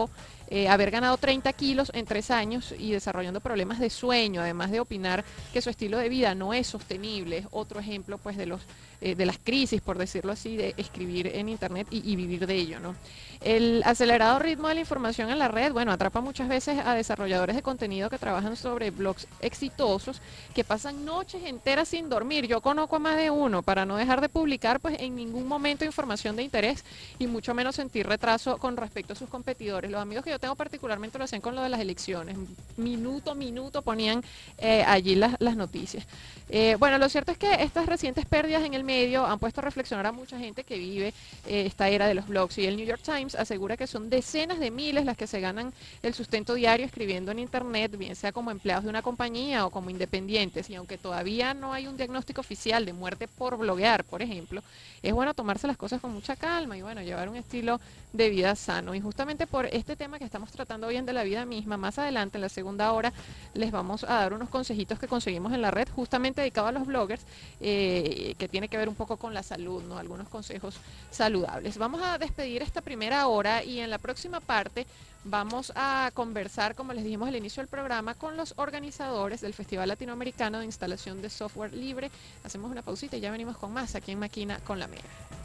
haber ganado 30 kilos en 3 años y desarrollando problemas de sueño, además de opinar que su estilo de vida no es sostenible. Es otro ejemplo pues de las crisis, por decirlo así, de escribir en internet y vivir de ello, ¿no? El acelerado ritmo de la información en la red, bueno, atrapa muchas veces a desarrolladores de contenido que trabajan sobre blogs exitosos, que pasan noches enteras sin dormir. Yo conozco a más de uno para no dejar de publicar pues en ningún momento información de interés y mucho menos sentir retraso con respecto a sus competidores. Los amigos que yo tengo particularmente lo hacen con lo de las elecciones. Minuto a minuto ponían allí las noticias. Bueno, lo cierto es que estas recientes pérdidas en el medio han puesto a reflexionar a mucha gente que vive esta era de los blogs, y el New York Times asegura que son decenas de miles las que se ganan el sustento diario escribiendo en internet, bien sea como empleados de una compañía o como independientes, y aunque todavía no hay un diagnóstico oficial de muerte por bloguear, por ejemplo, es bueno tomarse las cosas con mucha calma y bueno, llevar un estilo de vida sano. Y justamente por este tema que estamos tratando hoy en De la Vida Misma, más adelante en la segunda hora les vamos a dar unos consejitos que conseguimos en la red justamente dedicado a los bloggers, que tiene que ver un poco con la salud, ¿no? Algunos consejos saludables. Vamos a despedir esta primera hora y en la próxima parte vamos a conversar, como les dijimos al inicio del programa, con los organizadores del Festival Latinoamericano de Instalación de Software Libre. Hacemos una pausita y ya venimos con más aquí en Maquina con la Mega.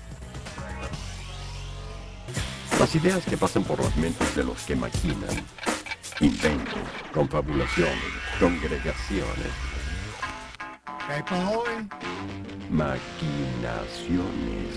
Las ideas que pasan por las mentes de los que maquinan, inventos, confabulaciones, congregaciones, maquinaciones.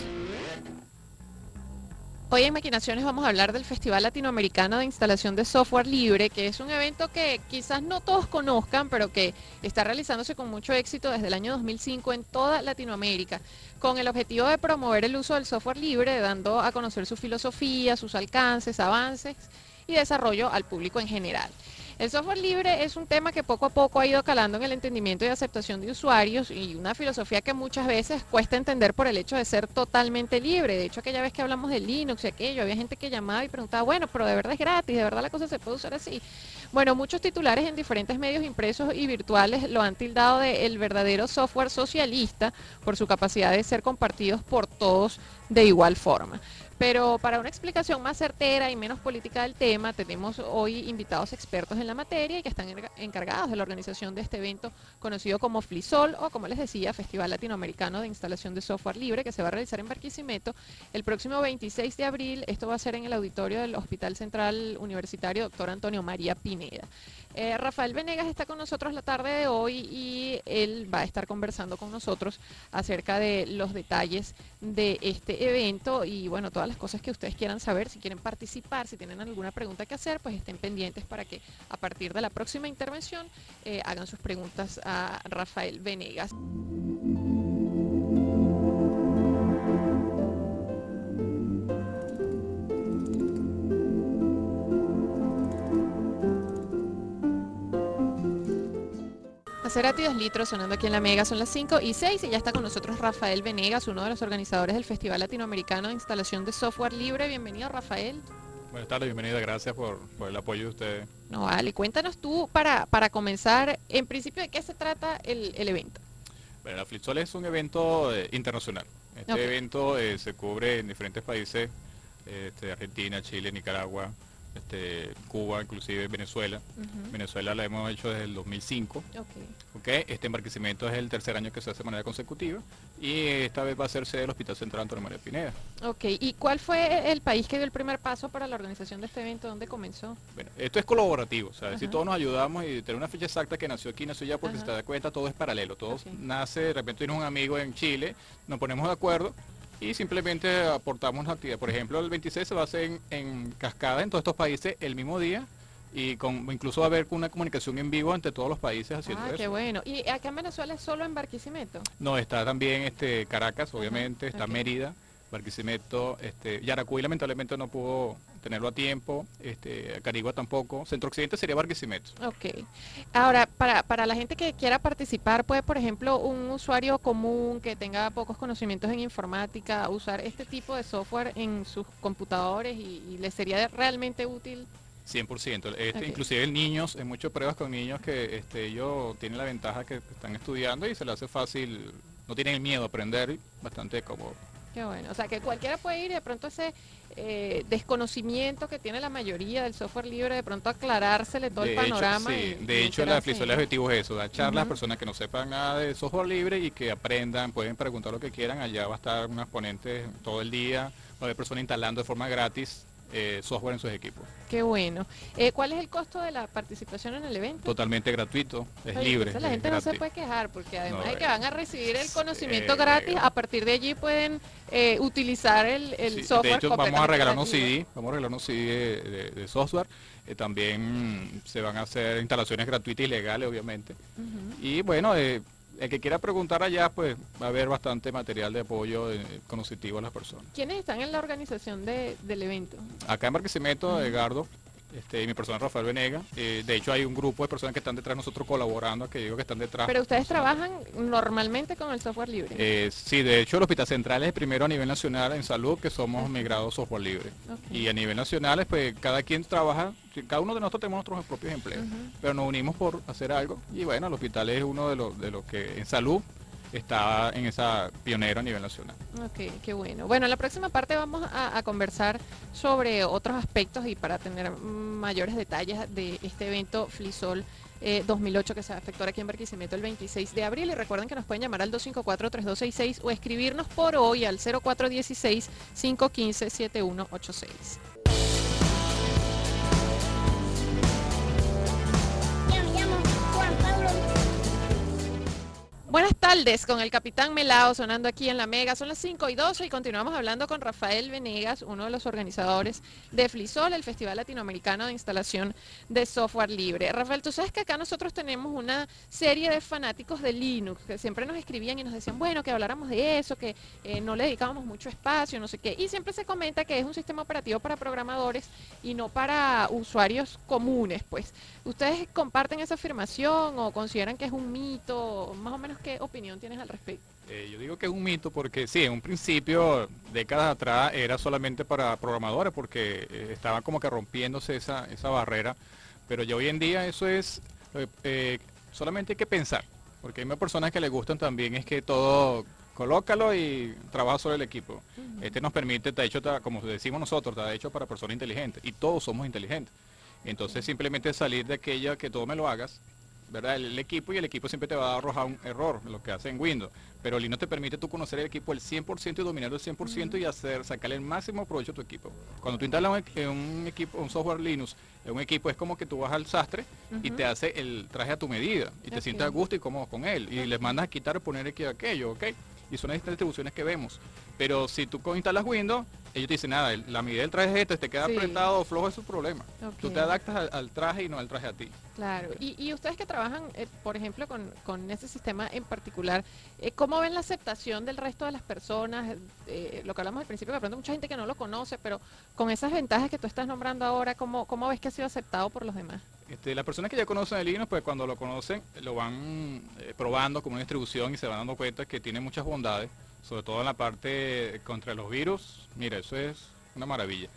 Hoy en Maquinaciones vamos a hablar del Festival Latinoamericano de Instalación de Software Libre, que es un evento que quizás no todos conozcan, pero que está realizándose con mucho éxito desde el año 2005 en toda Latinoamérica, con el objetivo de promover el uso del software libre, dando a conocer su filosofía, sus alcances, avances y desarrollo al público en general. El software libre es un tema que poco a poco ha ido calando en el entendimiento y aceptación de usuarios, y una filosofía que muchas veces cuesta entender por el hecho de ser totalmente libre. De hecho, aquella vez que hablamos de Linux y aquello, había gente que llamaba y preguntaba, bueno, pero de verdad es gratis, de verdad la cosa se puede usar así. Bueno, muchos titulares en diferentes medios impresos y virtuales lo han tildado de el verdadero software socialista por su capacidad de ser compartidos por todos de igual forma. Pero para una explicación más certera y menos política del tema, tenemos hoy invitados expertos en la materia y que están encargados de la organización de este evento conocido como FLISOL, o como les decía, Festival Latinoamericano de Instalación de Software Libre, que se va a realizar en Barquisimeto el próximo 26 de abril. Esto va a ser en el auditorio del Hospital Central Universitario Dr. Antonio María Pineda. Rafael Venegas está con nosotros la tarde de hoy y él va a estar conversando con nosotros acerca de los detalles de este evento y bueno, todas las cosas que ustedes quieran saber. Si quieren participar, si tienen alguna pregunta que hacer, pues estén pendientes para que a partir de la próxima intervención hagan sus preguntas a Rafael Venegas. Maserati 2 litros sonando aquí en la Mega, son las 5:06 y ya está con nosotros Rafael Venegas, uno de los organizadores del Festival Latinoamericano de Instalación de Software Libre. Bienvenido, Rafael. Buenas tardes, bienvenida, gracias por el apoyo de ustedes. No, vale, cuéntanos tú para comenzar, en principio, ¿de qué se trata el evento? Bueno, la FLISOL es un evento internacional. Este evento se cubre en diferentes países, Argentina, Chile, Nicaragua, Cuba, inclusive Venezuela. Venezuela la hemos hecho desde el 2005. En Barquisimeto es el tercer año que se hace de manera consecutiva y esta vez va a ser sede del Hospital Central Antonio María Pineda. ¿Y cuál fue el país que dio el primer paso para la organización de este evento? ¿Dónde comenzó? Bueno, esto es colaborativo, ¿sabes? Si todos nos ayudamos y tener una fecha exacta que nació aquí, nació allá, porque si te das cuenta todo es paralelo, todo nace, de repente tienes un amigo en Chile, nos ponemos de acuerdo y simplemente aportamos la actividad. Por ejemplo, el 26 se va a hacer en cascada en todos estos países el mismo día y incluso va a haber una comunicación en vivo entre todos los países haciendo eso. Qué bueno. ¿Y acá en Venezuela es solo en Barquisimeto? No, está también Caracas, obviamente, está Mérida, Barquisimeto, Yaracuy lamentablemente no pudo tenerlo a tiempo, Carigua tampoco, Centro Occidente sería Barquisimeto. Ahora, para la gente que quiera participar, ¿puede, por ejemplo, un usuario común que tenga pocos conocimientos en informática usar este tipo de software en sus computadores y les sería realmente útil? 100%, inclusive en niños, en muchas pruebas con niños que ellos tienen la ventaja que están estudiando y se les hace fácil, no tienen el miedo a aprender, bastante cómodo. Qué bueno. O sea, que cualquiera puede ir y de pronto ese desconocimiento que tiene la mayoría del software libre, de pronto aclarársele todo el panorama. De hecho, la FLISOL, el objetivo es eso, dar charlas a las personas que no sepan nada de software libre y que aprendan, pueden preguntar lo que quieran, allá va a estar unas ponentes todo el día, va a haber personas instalando de forma gratis software en sus equipos. Qué bueno. ¿Cuál es el costo de la participación en el evento? Totalmente gratuito, es Oye, libre. entonces la gente no se gratis. puede quejar porque además No, de que van a recibir el conocimiento gratis, a partir de allí pueden utilizar el Sí, software. de hecho, vamos a completamente regalar unos gratuito. CD, vamos a regalar unos CD de software. También se van a hacer instalaciones gratuitas y legales, obviamente. Y bueno, el que quiera preguntar allá, pues va a haber bastante material de apoyo conocido a las personas. ¿Quiénes están en la organización del evento? Acá en Barquisimeto, Edgardo, y mi persona Rafael Venega. De hecho, hay un grupo de personas que están detrás de nosotros colaborando, que digo que están detrás. Pero ustedes trabajan normalmente con el software libre. Sí, de hecho el Hospital Central es el primero a nivel nacional en salud que somos migrados software libre. Y a nivel nacional, pues cada quien trabaja, cada uno de nosotros tenemos nuestros propios empleos, pero nos unimos por hacer algo y bueno, el hospital es uno de los que en salud está en esa pionera a nivel nacional. Ok, qué bueno. Bueno, en la próxima parte vamos a conversar sobre otros aspectos y para tener mayores detalles de este evento FLISOL 2008 que se va a efectuar aquí en Barquisimeto el 26 de abril. Y recuerden que nos pueden llamar al 254-3266 o escribirnos por hoy al 0416-515-7186. Buenas tardes con el Capitán Melao sonando aquí en La Mega. Son las 5:12 y continuamos hablando con Rafael Venegas, uno de los organizadores de FLISOL, el Festival Latinoamericano de Instalación de Software Libre. Rafael, tú sabes que acá nosotros tenemos una serie de fanáticos de Linux que siempre nos escribían y nos decían, bueno, que habláramos de eso, que no le dedicábamos mucho espacio, no sé qué. Y siempre se comenta que es un sistema operativo para programadores y no para usuarios comunes, pues. ¿Ustedes comparten esa afirmación o consideran que es un mito? Más o menos, ¿qué opinión tienes al respecto? Yo digo que es un mito porque sí, en un principio, décadas atrás, era solamente para programadores porque estaba como que rompiéndose esa barrera, pero ya hoy en día eso es, solamente hay que pensar, porque hay más personas que les gustan también, es que todo, colócalo y trabaja sobre el equipo. Este nos permite, está hecho, como decimos nosotros, está hecho para personas inteligentes y todos somos inteligentes. Entonces simplemente salir de aquella que todo me lo hagas, ¿verdad? El equipo y el equipo siempre te va a arrojar un error, lo que hace en Windows. Pero Linux te permite tú conocer el equipo al 100% y dominarlo al 100% y sacarle el máximo provecho a tu equipo. Cuando tú instalas un software Linux, un equipo es como que tú vas al sastre y te hace el traje a tu medida y te sientes a gusto y cómodo con él. Y les mandas a quitar o poner aquello, ¿ok? Y son estas distribuciones que vemos. Pero si tú instalas Windows, ellos te dicen, nada, la medida del traje es esta, te queda apretado o flojo, es su problema. Tú te adaptas al traje y no al traje a ti. Claro, y ustedes que trabajan, por ejemplo, con ese sistema en particular, ¿cómo ven la aceptación del resto de las personas? Lo que hablamos al principio, que de pronto mucha gente que no lo conoce, pero con esas ventajas que tú estás nombrando ahora, ¿cómo ves que ha sido aceptado por los demás? Las personas que ya conocen el Linux, pues cuando lo conocen, lo van probando como una distribución y se van dando cuenta que tiene muchas bondades, sobre todo en la parte contra los virus. Mira, eso es una maravilla.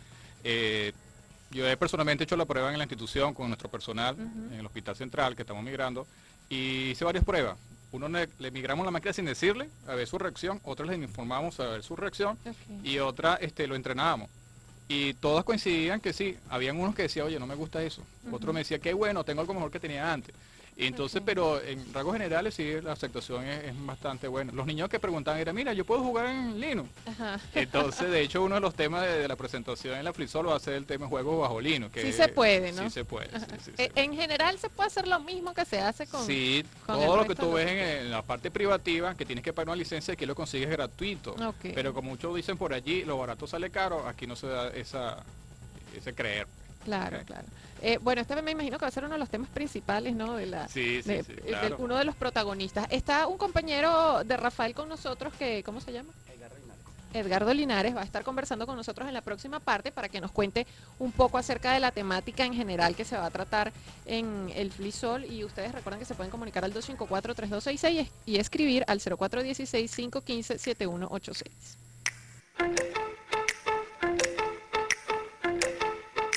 Yo he personalmente hecho la prueba en la institución con nuestro personal, en el Hospital Central, que estamos migrando, y hice varias pruebas. Uno le migramos la máquina sin decirle, a ver su reacción, otras le informamos a ver su reacción, y otra lo entrenábamos. Y todas coincidían que sí, habían unos que decían, oye, no me gusta eso. Otro me decía, qué bueno, tengo algo mejor que tenía antes. Y entonces, pero en rasgos generales sí, la aceptación es bastante buena. Los niños que preguntaban era, mira, yo puedo jugar en Linux. Entonces, de hecho, uno de los temas de la presentación en la FLISOL va a ser el tema de juegos bajo Linux. Que sí se puede, ¿no? Sí se puede. Sí, en general se puede hacer lo mismo que se hace con... Sí, todo lo que tú ves en la parte privativa, que tienes que pagar una licencia, aquí lo consigues gratuito. Pero como muchos dicen por allí, lo barato sale caro, aquí no se da ese creer. Claro, claro. Bueno, este me imagino que va a ser uno de los temas principales, ¿no? Claro. Uno de los protagonistas. Está un compañero de Rafael con nosotros que, ¿cómo se llama? Edgardo Linares va a estar conversando con nosotros en la próxima parte para que nos cuente un poco acerca de la temática en general que se va a tratar en el FLISOL. Y ustedes recuerden que se pueden comunicar al 254-3266 y escribir al 0416-515-7186.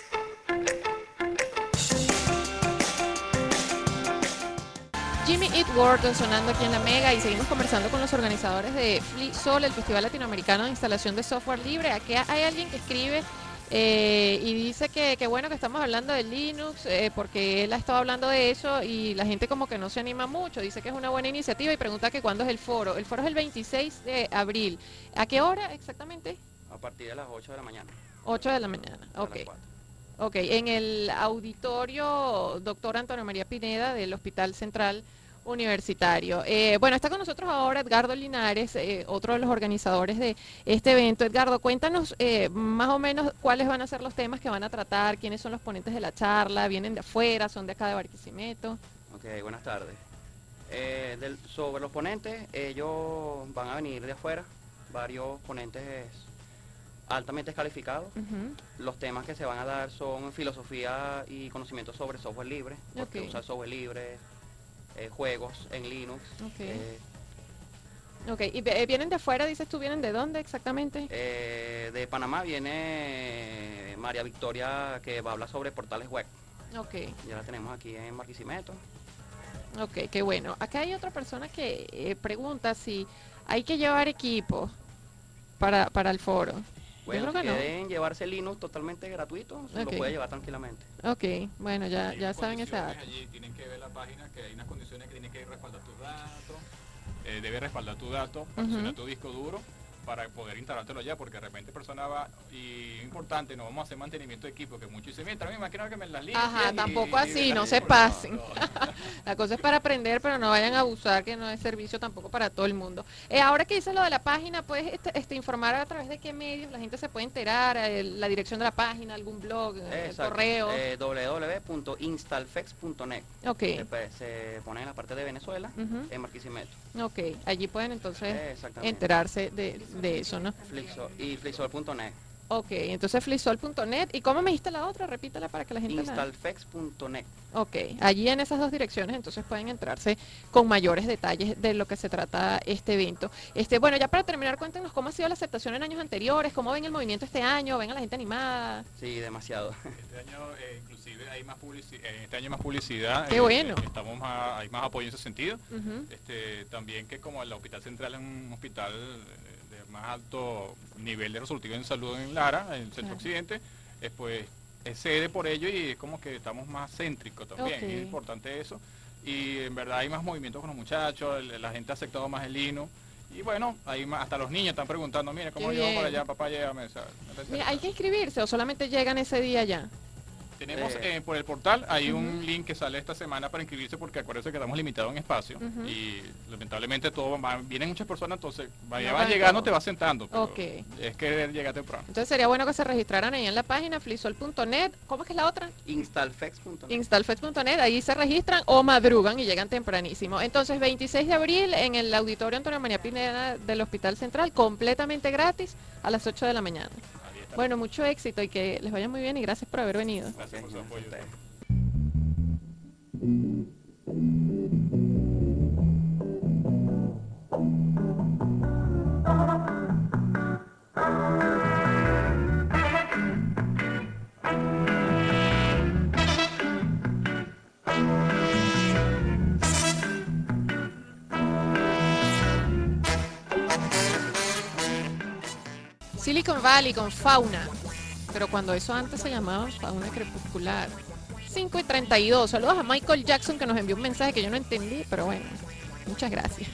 Jimmy Eat World sonando aquí en la Mega y seguimos conversando con los organizadores de FliSol, el Festival Latinoamericano de Instalación de Software Libre. Aquí hay alguien que escribe y dice que bueno que estamos hablando de Linux porque él ha estado hablando de eso y la gente como que no se anima mucho. Dice que es una buena iniciativa y pregunta que cuándo es el foro. El foro es el 26 de abril. ¿A qué hora exactamente? A partir de las 8 de la mañana. 8 de la mañana, ok. Ok, en el auditorio doctor Antonio María Pineda del Hospital Central Universitario. Bueno, está con nosotros ahora Edgardo Linares, otro de los organizadores de este evento. Edgardo, cuéntanos más o menos cuáles van a ser los temas que van a tratar, quiénes son los ponentes de la charla, vienen de afuera, son de acá de Barquisimeto. Ok, buenas tardes. Sobre los ponentes, ellos van a venir de afuera, varios ponentes altamente calificados. Los temas que se van a dar son filosofía y conocimiento sobre software libre, porque usar software libre, juegos en Linux. ¿Y vienen de afuera, dices tú, vienen de dónde exactamente? De Panamá viene María Victoria, que va a hablar sobre portales web. Ya la tenemos aquí en Barquisimeto. Ok, qué bueno. Acá hay otra persona que pregunta si hay que llevar equipo para el foro. Bueno, si quieren llevarse Linux totalmente gratuito, se lo puede llevar tranquilamente. Ok, bueno, ya saben esa dato. Allí tienen que ver la página, que hay unas condiciones que tienen que respaldar tus datos, debe respaldar tu dato, particionar tu disco duro para poder instalártelo allá, porque de repente persona va, y importante, no vamos a hacer mantenimiento de equipo, que muchos dicen, mira, mi máquina que me las limpie. Ajá, tampoco así, no se pasen. La cosa es para aprender, pero no vayan a abusar, que no es servicio tampoco para todo el mundo. Ahora que dices lo de la página, ¿puedes informar a través de qué medios la gente se puede enterar? La dirección de la página, algún blog, el correo. www.instalfex.net. Se pone en la parte de Venezuela, en Barquisimeto. Ok, allí pueden entonces enterarse de eso, ¿no? Y flisol.net. Ok, entonces flisol.net. ¿Y cómo me dijiste la otra? Repítela para que la gente Instalfex.net. Ok, allí en esas dos direcciones entonces pueden entrarse con mayores detalles de lo que se trata este evento. Bueno, ya para terminar, cuéntenos cómo ha sido la aceptación en años anteriores, cómo ven el movimiento este año, ven a la gente animada. Sí, demasiado. Este año inclusive hay más publicidad, este año más publicidad. Qué bueno. Hay más apoyo en ese sentido. También que como el Hospital Central es un hospital de más alto nivel de resultado en salud en Lara, en el Centro Occidente, pues es sede por ello y es como que estamos más céntricos también, es importante eso. Y en verdad hay más movimientos con los muchachos, la gente ha aceptado más el Linux. Y bueno, hasta los niños están preguntando, mire, ¿cómo yo para allá, papá, llévame? Mira, ¿hay que inscribirse o solamente llegan ese día ya? Tenemos por el portal, hay un link que sale esta semana para inscribirse porque acuérdense que estamos limitados en espacio y lamentablemente vienen muchas personas, entonces vas llegando, te vas sentando, pero es que llega temprano. Entonces sería bueno que se registraran ahí en la página flisol.net. ¿Cómo es que es la otra? Instalfex.net. Instalfex.net, ahí se registran o madrugan y llegan tempranísimo. Entonces 26 de abril en el auditorio Antonio María Pineda del Hospital Central, completamente gratis a las 8 de la mañana. Bueno, mucho éxito y que les vaya muy bien y gracias por haber venido. Gracias por su apoyo. Silicon Valley con Fauna, pero cuando eso antes se llamaba Fauna Crepuscular. 5:32. Saludos a Michael Jackson que nos envió un mensaje que yo no entendí, pero bueno, muchas gracias.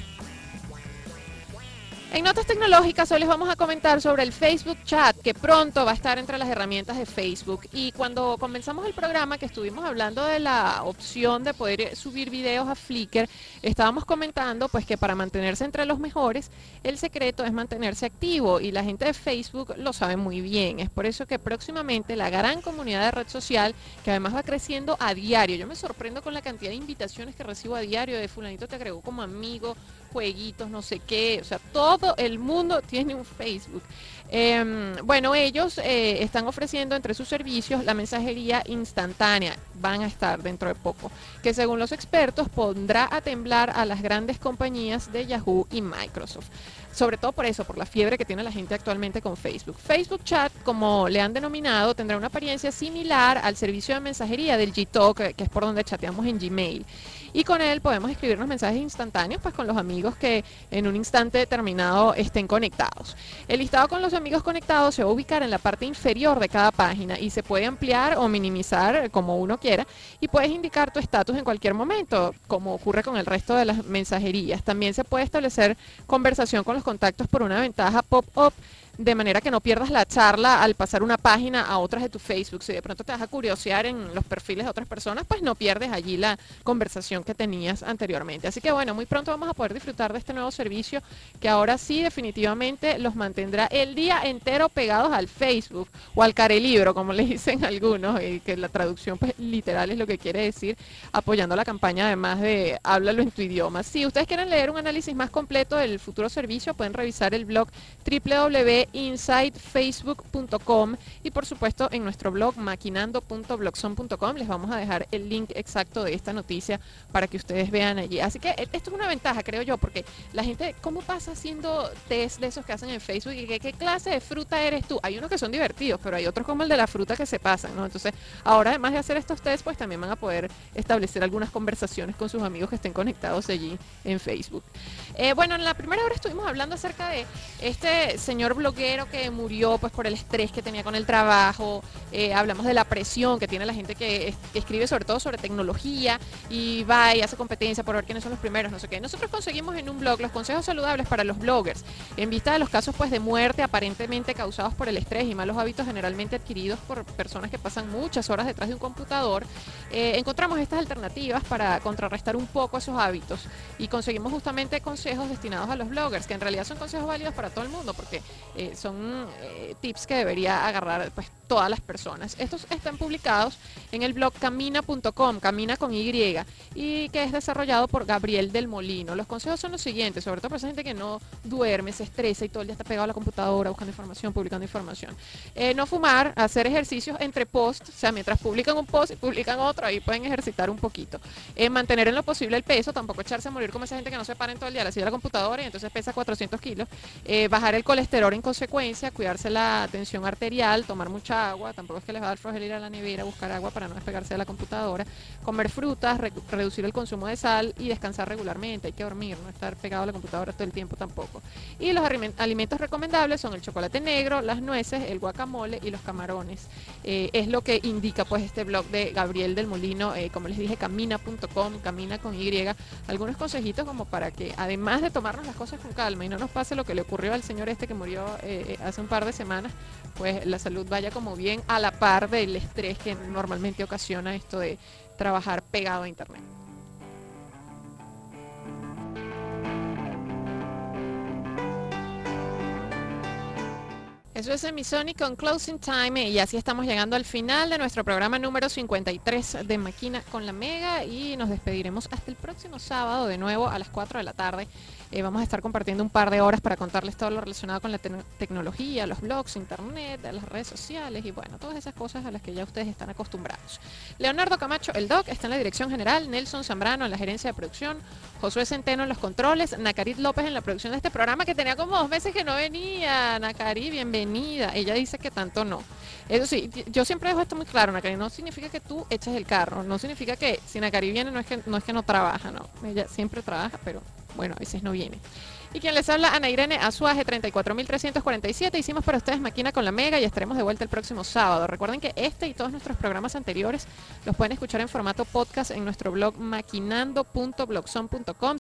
En Notas Tecnológicas hoy les vamos a comentar sobre el Facebook Chat, que pronto va a estar entre las herramientas de Facebook. Y cuando comenzamos el programa, que estuvimos hablando de la opción de poder subir videos a Flickr, estábamos comentando pues que para mantenerse entre los mejores, el secreto es mantenerse activo y la gente de Facebook lo sabe muy bien. Es por eso que próximamente la gran comunidad de red social, que además va creciendo a diario, yo me sorprendo con la cantidad de invitaciones que recibo a diario de fulanito te agregó como amigo, jueguitos, no sé qué, o sea, todo el mundo tiene un Facebook. Bueno, ellos están ofreciendo entre sus servicios la mensajería instantánea, van a estar dentro de poco, que según los expertos pondrá a temblar a las grandes compañías de Yahoo y Microsoft. sobre todo por eso, por la fiebre que tiene la gente actualmente con Facebook. Facebook Chat, como le han denominado, tendrá una apariencia similar al servicio de mensajería del Gtalk, que es por donde chateamos en Gmail. Y con él podemos escribirnos mensajes instantáneos pues con los amigos que en un instante determinado estén conectados. El listado con los amigos conectados se va a ubicar en la parte inferior de cada página y se puede ampliar o minimizar como uno quiera, y puedes indicar tu estatus en cualquier momento, como ocurre con el resto de las mensajerías. También se puede establecer conversación con los contactos por una ventaja pop-up, de manera que no pierdas la charla al pasar una página a otras de tu Facebook. Si de pronto te vas a curiosear en los perfiles de otras personas, pues no pierdes allí la conversación que tenías anteriormente. Así que bueno, muy pronto vamos a poder disfrutar de este nuevo servicio que ahora sí definitivamente los mantendrá el día entero pegados al Facebook o al carelibro, como le dicen algunos, que la traducción pues literal es lo que quiere decir, apoyando la campaña además de háblalo en tu idioma. Si ustedes quieren leer un análisis más completo del futuro servicio, pueden revisar el blog www.insidefacebook.com y por supuesto en nuestro blog maquinando.blogspot.com les vamos a dejar el link exacto de esta noticia para que ustedes vean allí. Así que esto es una ventaja, creo yo, porque la gente, ¿cómo pasa haciendo test de esos que hacen en Facebook? ¿Y qué clase de fruta eres tú? Hay unos que son divertidos, pero hay otros como el de la fruta que se pasan, ¿no? Entonces, ahora además de hacer estos tests, pues también van a poder establecer algunas conversaciones con sus amigos que estén conectados allí en Facebook. Bueno, en la primera hora estuvimos hablando acerca de este señor bloguero que murió pues por el estrés que tenía con el trabajo. Hablamos de la presión que tiene la gente que escribe sobre todo sobre tecnología y va y hace competencia por ver quiénes son los primeros, no sé qué. Nosotros conseguimos en un blog los consejos saludables para los bloggers en vista de los casos pues de muerte aparentemente causados por el estrés y malos hábitos generalmente adquiridos por personas que pasan muchas horas detrás de un computador. Encontramos estas alternativas para contrarrestar un poco esos hábitos y conseguimos justamente consejos destinados a los bloggers, que en realidad son consejos válidos para todo el mundo porque son tips que debería agarrar pues todas las personas. Estos están publicados en el blog camina.com, camina con Y, y que es desarrollado por Gabriel del Molino. Los consejos son los siguientes, sobre todo para esa gente que no duerme, se estresa y todo el día está pegado a la computadora buscando información, publicando información. No fumar, hacer ejercicios entre posts, o sea, mientras publican un post y publican otro, ahí pueden ejercitar un poquito. Mantener en lo posible el peso, tampoco echarse a morir como esa gente que no se para en todo el día a la silla de la computadora y entonces pesa 400 kilos. Bajar el colesterol en consecuencia, cuidarse la tensión arterial, tomar mucha agua, tampoco es que les va a dar flojera ir a la nevera a buscar agua para no despegarse de la computadora, comer frutas, reducir el consumo de sal y descansar regularmente. Hay que dormir, no estar pegado a la computadora todo el tiempo tampoco. Y los alimentos recomendables son el chocolate negro, las nueces, el guacamole y los camarones. Es lo que indica pues este blog de Gabriel del Molino, como les dije, camina.com, camina con Y. Algunos consejitos como para que además de tomarnos las cosas con calma y no nos pase lo que le ocurrió al señor este que murió hace un par de semanas, pues la salud vaya como bien a la par del estrés que normalmente ocasiona esto de trabajar pegado a internet. Eso es Semisonic con Closing Time y así estamos llegando al final de nuestro programa número 53 de Máquina con la Mega y nos despediremos hasta el próximo sábado de nuevo a las 4 de la tarde. Vamos a estar compartiendo un par de horas para contarles todo lo relacionado con la tecnología, los blogs, internet, las redes sociales y bueno, todas esas cosas a las que ya ustedes están acostumbrados. Leonardo Camacho, el Doc, está en la dirección general, Nelson Zambrano en la gerencia de producción, Josué Centeno en los controles, Nacarit López en la producción de este programa que tenía como 2 meses que no venía. Nacarit, bienvenida. Ella dice que tanto no. Eso sí, yo siempre dejo esto muy claro, Nacarit, no significa que tú eches el carro, no significa que si Nacarit viene no es que no trabaja, no. Ella siempre trabaja, pero bueno, a veces no viene. Y quien les habla, Ana Irene Azuaje, 34.347. Hicimos para ustedes Máquina con la Mega y estaremos de vuelta el próximo sábado. Recuerden que este y todos nuestros programas anteriores los pueden escuchar en formato podcast en nuestro blog maquinando.blogspot.com.